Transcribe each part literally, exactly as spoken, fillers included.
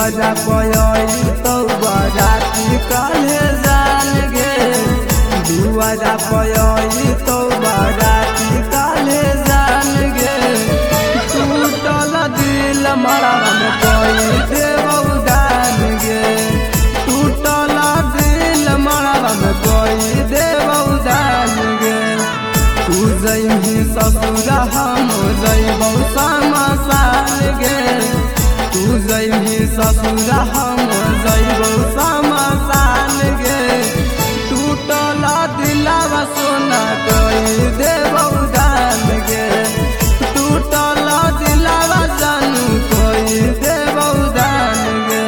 दुआरा पयई तो बराती काले जान गे दुआरा पयई तो बराती काले जान गे टूटल दिल मरम कोई देव उदान गे टूटल दिल मरम कोई देव उदान गे तू जइही ससुर हम जइबौ समसान गे तू जइही ससुर हम जइबौ समसान गे टूटल दिलवा सोना कोई देव उदान गे टूटल दिलवा जानू कोई देव उदान गे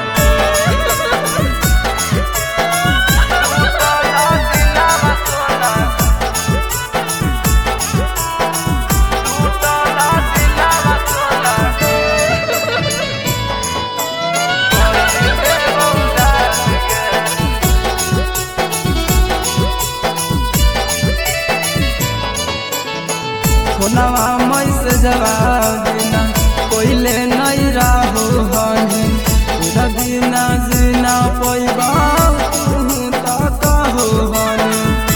नवा मई से जवाब देना कोइले नहीं राहु हनी रबीना जीना पैबा तू कहो हनी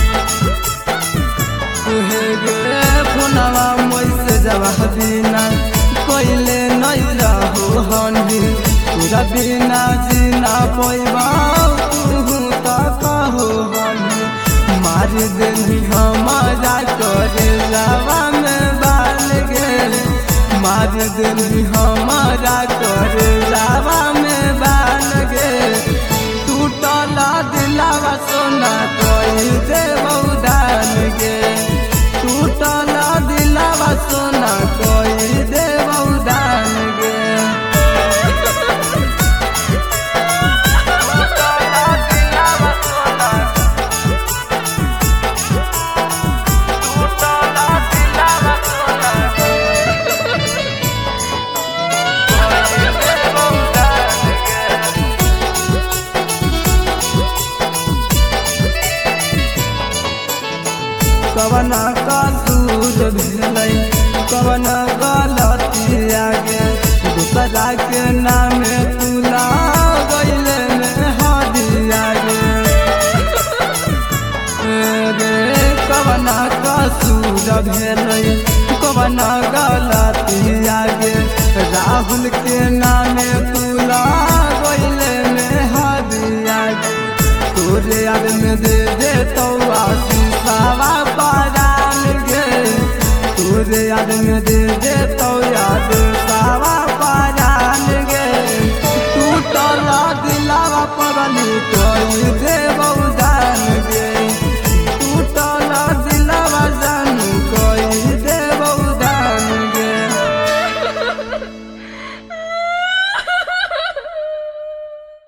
तुहे गे फोनवा मई से जवाब देना कोइले नहीं राहु हनी रबीना जीना पैबा तू कहो हनी मार देनी हमारा करे जावा में बाल गे मार देनी हमारा करे जावा में बाल गे टूटल दिलवा सोना कोई देव उदान गे टूटल दिलवा सोना कोई देव उदान गे कवना कसूर भेलै कवना गलती आगे दूसरा के नाम तुला गईले में हदिया गे कवना कसूर भेलै कवना गलती आगे राहुल के नाम तुला गईले में हदिया गे तोरे याद में दे दे तो आशीषवा परान गे तोरे याद में दे दे तो याद सावा परान गे टूटल दिलवा पगली कोई देव